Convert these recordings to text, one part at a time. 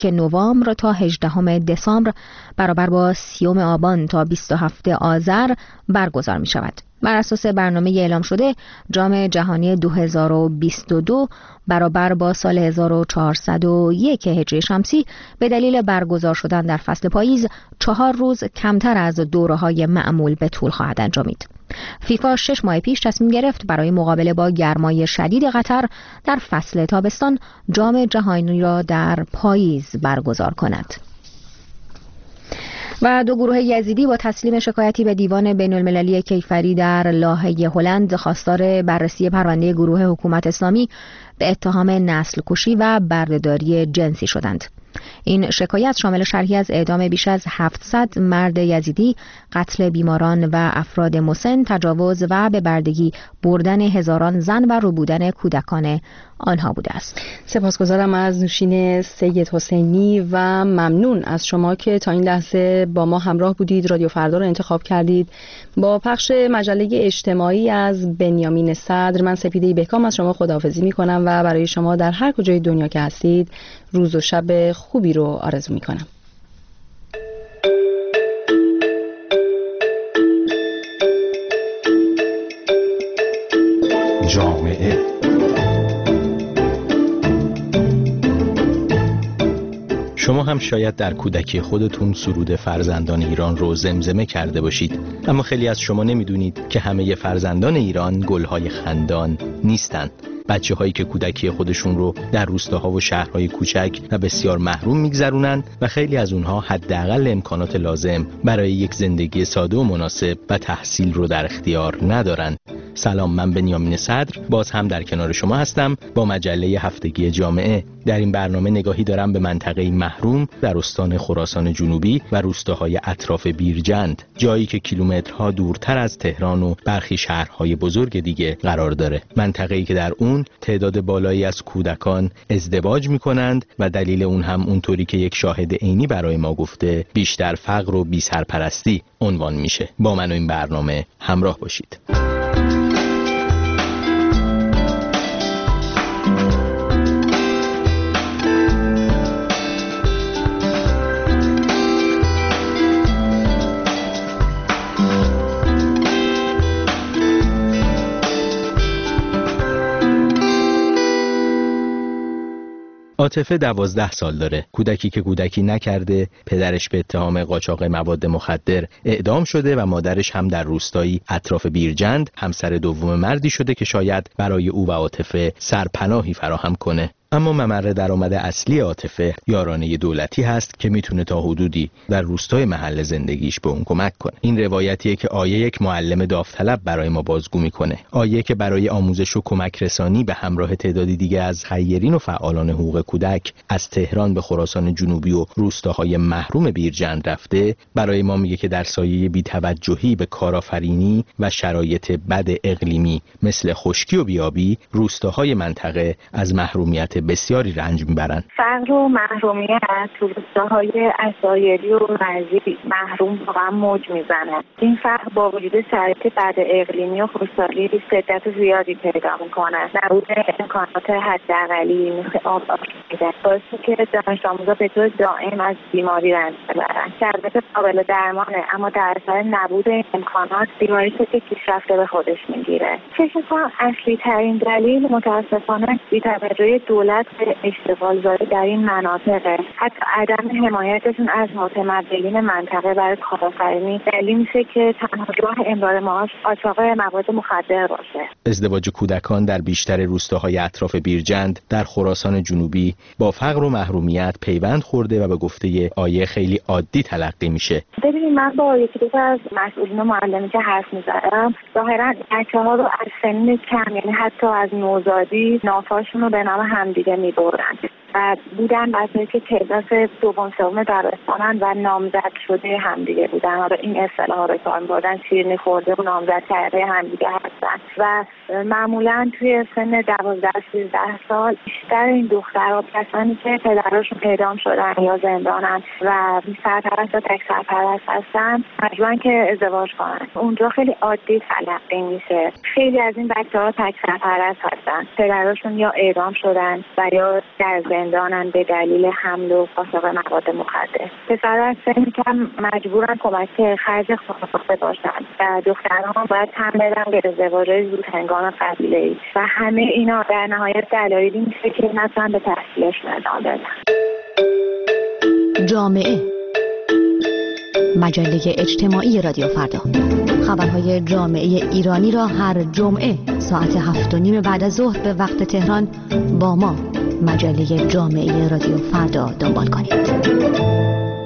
نوامبر تا 18 دسامبر برابر با 30 آبان تا 27 آذر برگزار می شود. بر اساس برنامه اعلام شده، جام جهانی 2022 برابر با سال 1401 هجری شمسی به دلیل برگزار شدن در فصل پاییز 4 روز کمتر از دوره‌های معمول به طول خواهد انجامید. فیفا 6 ماه پیش تصمیم گرفت برای مقابله با گرمای شدید قطر در فصل تابستان جام جهانی را در پاییز برگزار کند. و 2 گروه یزیدی با تسلیم شکایتی به دیوان بین‌المللی کیفری در لاهه هلند خواستار بررسی پرونده گروه حکومت اسلامی به اتهام نسل کشی و بردهداری جنسی شدند. این شکایت شامل شرحی از اعدام بیش از 700 مرد یزیدی، قتل بیماران و افراد مسن، تجاوز و به بردگی بردن هزاران زن و ربودن کودکان آنها بوده است. سپاسگزارم از نوشین سید حسینی و ممنون از شما که تا این لحظه با ما همراه بودید. رادیو فردا رو انتخاب کردید. با پخش مجله اجتماعی از بنیامین صدر، من سپیده بهکام از شما خداحافظی می‌کنم و برای شما در هر کجای دنیا که هستید روز و شب خوبی رو آرزو می‌کنم. جامعه شما هم شاید در کودکی خودتون سرود فرزندان ایران رو زمزمه کرده باشید، اما خیلی از شما نمیدونید که همه فرزندان ایران گلهای خندان نیستند. بچه‌هایی که کودکی خودشون رو در روستاها و شهرهای کوچک و بسیار محروم میگذرونن و خیلی از اونها حداقل امکانات لازم برای یک زندگی ساده و مناسب و تحصیل رو در اختیار ندارن. سلام، من بنیامین صدر باز هم در کنار شما هستم با مجله هفتگی جامعه. در این برنامه نگاهی دارم به منطقه محروم در استان خراسان جنوبی و روستاهای اطراف بیرجند، جایی که کیلومترها دورتر از تهران و برخی شهرهای بزرگ دیگه قرار داره. منطقه‌ای که در اون تعداد بالایی از کودکان ازدواج می‌کنند و دلیل اون هم اونطوری که یک شاهد عینی برای ما گفته بیشتر فقر و بی‌سرپرستی عنوان میشه. با من و این برنامه همراه باشید. عاطفه 12 سال داره. کودکی که کودکی نکرده، پدرش به اتهام قاچاق مواد مخدر اعدام شده و مادرش هم در روستایی اطراف بیرجند همسر دوم مردی شده که شاید برای او و عاطفه سرپناهی فراهم کنه. اما ممر درآمد اصلی عاطفه یارانه دولتی هست که میتونه تا حدودی در روستای محل زندگیش به اون کمک کنه. این روایتیه که آیه یک معلم داوطلب برای ما بازگو میکنه. آیه که برای آموزش و کمک رسانی به همراه تعدادی دیگه از خیرین و فعالان حقوق کودک از تهران به خراسان جنوبی و روستاهای محروم بیرجند رفته، برای ما میگه که در سایه بی‌توجهی به کارآفرینی و شرایط بد اقلیمی مثل خشکی و بیابی، روستاهای منطقه از محرومیت بسیاری رنج میبرن. فقر و محرومیت تو روستاهای عصایری و مرزی محروم واقعا موج میزنه. این فقر با وجود شرایط بد اقلیمی و خشکسالی شدت زیادی پیدا میکنه. نبود امکانات حداقلی مثل آب آشامیدن باعث که دانش آموزا به طور دائم از بیماری رنج ببرن. شرایط قابل درمانه، اما در اثر نبود امکانات بیماری که پیشرفته به خودش میگیره. فکر میکنم اصلی ترین دلیل متاسفانه بی‌توجهی دولت به اشتغال زایی در این مناطقه. حتی عدم حمایتشون از متمدنین منطقه برای کارآفرینی دلیل میشه که تنها راه امرار معاش قاچاق مواد مخدر باشه. ازدواج کودکان در بیشتر روستاهای اطراف بیرجند در خراسان جنوبی با فقر و محرومیت پیوند خورده و به گفته آیه خیلی عادی تلقی میشه. ببینید، من با یکی دو از مسئولین و معلمی که حرف میزدم، ظاهرا بچه‌ها رو از سن کم، یعنی حتی از نوزادی، نافاشون رو به نام همدیگه میبرن و بودن بچه‌ای که کلاس دوم سوم دبستانن و نامزد شده همدیگه بودن. حالا این اصطلاح‌ها رو کار می‌بردن، شیرینی خورده و نامزد کرده همدیگه هستن و معمولاً توی سن 12-13 سال بیشتر این دخترها کسانی که پدرشون اعدام شدن یا زندانن و سرپرست یا تک سرپرست هستن مجبورن که ازدواج کنن. اونجا خیلی عادی تلقی میشه. خیلی از این بچه‌ها تک سرپرست هستن، پدرشون یا اعدام شدن و یا در زندانن به دلیل حمل و قاچاق مواد مخدر. پسرها از سن کم مجبورن کمک خرج خانواده باشن و دخترها باید هم بدن به ازدواج‌های زودهنگام قبیله‌ای و همه اینا در نهایت دلایلی میشه که نتونن به تحصیلش ادامه بدن. جامعه، مجله اجتماعی رادیو فردا. خبرهای جامعه ایرانی را هر جمعه ساعت 7:30 بعد از ظهر به وقت تهران با ما مجله جامعه رادیو فردا دنبال کنید.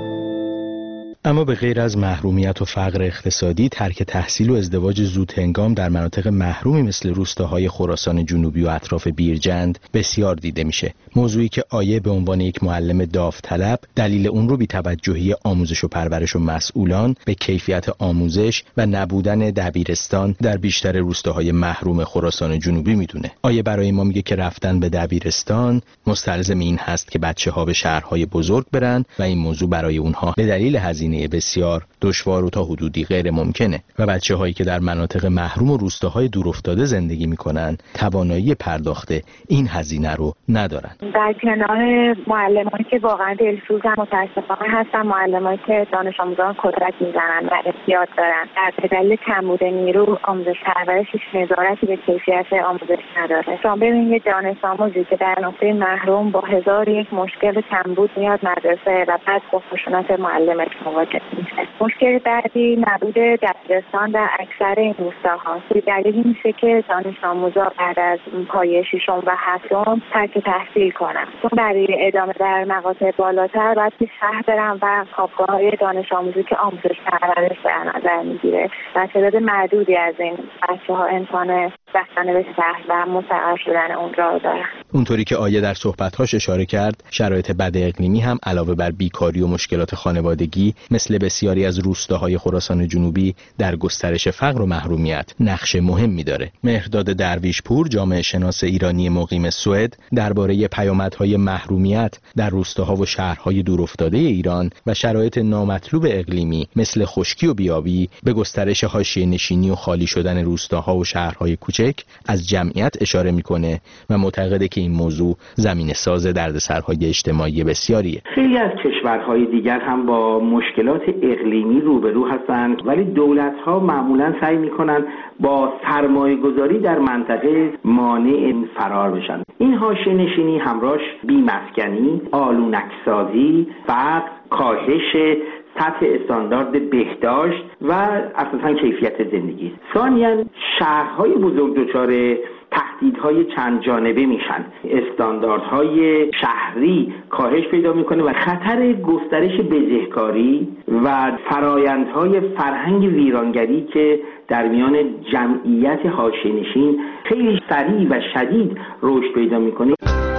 اما به غیر از محرومیت و فقر اقتصادی، ترک تحصیل و ازدواج زودهنگام در مناطق محرومی مثل روستاهای خراسان جنوبی و اطراف بیرجند بسیار دیده میشه. موضوعی که آیه به عنوان یک معلم داوطلب دلیل اون رو بی‌توجهی آموزش و پرورش و مسئولان به کیفیت آموزش و نبودن دبیرستان در بیشتر روستاهای محروم خراسان جنوبی میدونه. آیه برای ما میگه که رفتن به دبیرستان مستلزم این هست که بچه‌ها به شهرهای بزرگ برن و این موضوع برای اونها به دلیل هزینه بسیار دشوار و تا حدودی غیر ممکنه و بچه‌هایی که در مناطق محروم و روستاهای دورافتاده زندگی میکنن توانایی پرداخت این هزینه رو ندارن. در کنار معلمانی که واقعا دلسوزن متاسفانه هستن معلمانی که دانش آموزان کتک میزنن و احتیاط دارن. در دلیل کمبود نیرو آموزش پرورش نظارتی به کیفیت آموزش نداره. شما ببینید دانش آموزی که در نقطه محروم با 1001 مشکل کمبود میاد مدرسه و بعد با خشونت معلمش مواجه میشه. مشکل بعدی نبود دبیرستان در اکثر این روستاهاست. دلیلی میشه که دانش آموزا بعد از پایه ششم و هفتم ترک تحصیل کنن. چون برای ادامه در مقاطع بالاتر باید به شهر برن و خوابگاه‌های دانش آموزی که آموزش پرورش در نظر میگیره و تعداد معدودی از این بچه‌ها امکان رفتن به شهر و مستقر شدن اون را دارن. اونطوری که آیه در صحبت‌هاش اشاره کرد، شرایط بد اقلیمی هم علاوه بر بیکاری و مشکلات خانوادگی مثل بسیاری از روستاهای خراسان جنوبی در گسترش فقر و محرومیت نقش مهمی داره. مهرداد درویشپور، جامعه شناس ایرانی مقیم سوئد، درباره پیامدهای محرومیت در روستاها و شهرهای دورافتاده ایران و شرایط نامطلوب اقلیمی مثل خشکی و بیابی به گسترش حاشیه‌نشینی و خالی شدن روستاها و شهرهای کوچک از جمعیت اشاره میکنه و معتقده که این موضوع زمینه‌ساز دردسرهای اجتماعی بسیاریه. خیلی از کشورهای دیگر هم با مشکلات اقلیمی روبرو هستند، ولی دولت‌ها معمولاً سعی می‌کنند با سرمایه‌گذاری در منطقه مانع فرار بشن. این حاشیه‌نشینی همراهش بی‌مسکنی، آلونک‌سازی، فقر، کاهش سطح استاندارد بهداشت و اساساً کیفیت زندگی. ثانیاً شهرهای بزرگ دچار تهدیدهای چند جانبه میشن. استانداردهای شهری کاهش پیدا میکنه و خطر گسترش بزهکاری و فرایندهای فرهنگ ویرانگری که در میان جمعیت حاشیه‌نشین خیلی سریع و شدید رشد پیدا میکنه.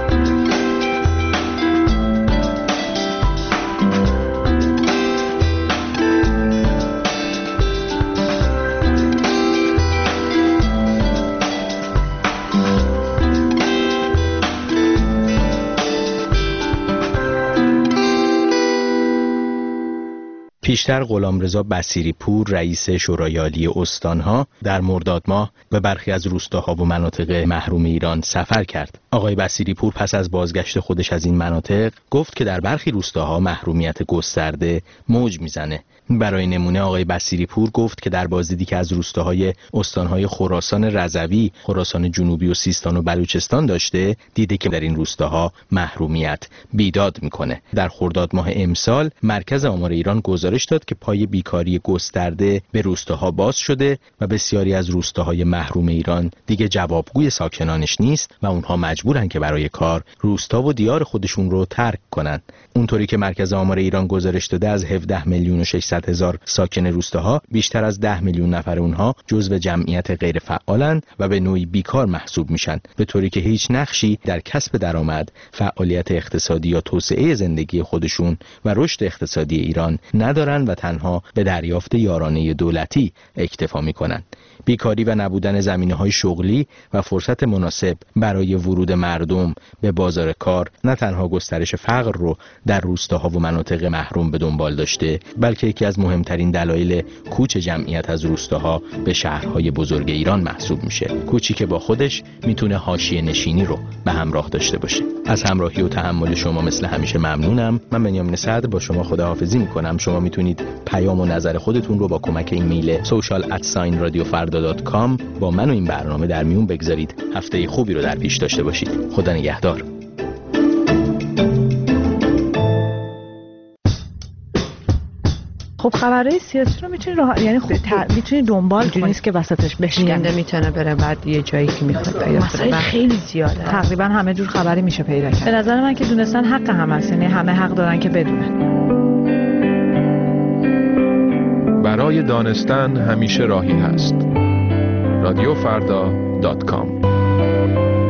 پیشتر غلامرضا بصیری‌پور، رئیس شورای عالی استان‌ها، در مرداد ماه به برخی از روستاها و مناطق محروم ایران سفر کرد. آقای بصیری‌پور پس از بازگشت خودش از این مناطق گفت که در برخی روستاها محرومیت گسترده موج میزنه. برای نمونه آقای بصیری‌پور گفت که در بازدیدی که از روستاهای استان‌های خراسان رضوی، خراسان جنوبی و سیستان و بلوچستان داشته، دیده که در این روستاها محرومیت بیداد میکنه. در خرداد ماه امسال مرکز آمار ایران گزارش داد که پای بیکاری گسترده به روستاها باز شده و بسیاری از روستاهای محروم ایران دیگه جوابگوی ساکنانش نیست و اونها مجبورن که برای کار روستا و دیار خودشون رو ترک کنن. اونطوری که مرکز آمار ایران گزارش داده از 17,600,000 ساکن روستاها بیشتر از 10 میلیون نفر اونها جزو جمعیت غیر فعالن و به نوعی بیکار محسوب میشن، به طوری که هیچ نقشی در کسب درآمد، فعالیت اقتصادی یا توسعه زندگی خودشون و رشد اقتصادی ایران ندارن و تنها به دریافت یارانه دولتی اکتفا میکنن. بیکاری و نبودن زمینه‌های شغلی و فرصت مناسب برای ورود مردم به بازار کار نه تنها گسترش فقر رو در روستاها و مناطق محروم به دنبال داشته، بلکه یکی از مهمترین دلایل کوچ جمعیت از روستاها به شهرهای بزرگ ایران محسوب میشه. کوچی که با خودش میتونه حاشیه نشینی رو به همراه داشته باشه. از همراهی و تحمل شما مثل همیشه ممنونم. من بنیامین سعد با شما خداحافظی میکنم. شما میتونید پیام و نظر خودتون رو با کمک ایمیل social@radiofarda.com با من و این برنامه در میون بگذارید. هفته خوبی رو در پیش داشته باشید. خدا نگهدار. خب خبرهای سیاسی رو میتونی یعنی میتونی دنبال کنی، نیست که وسطش بشکنه. میتونه بره بعد یه جایی که میخواد پیدا مسائل خیلی زیاده. تقریبا همه جور خبری میشه پیدا کرد. به نظر من که دونستن حق همه است، یعنی همه حق دارن که بدونن. برای دانستن همیشه راهی هست. radiofarda.com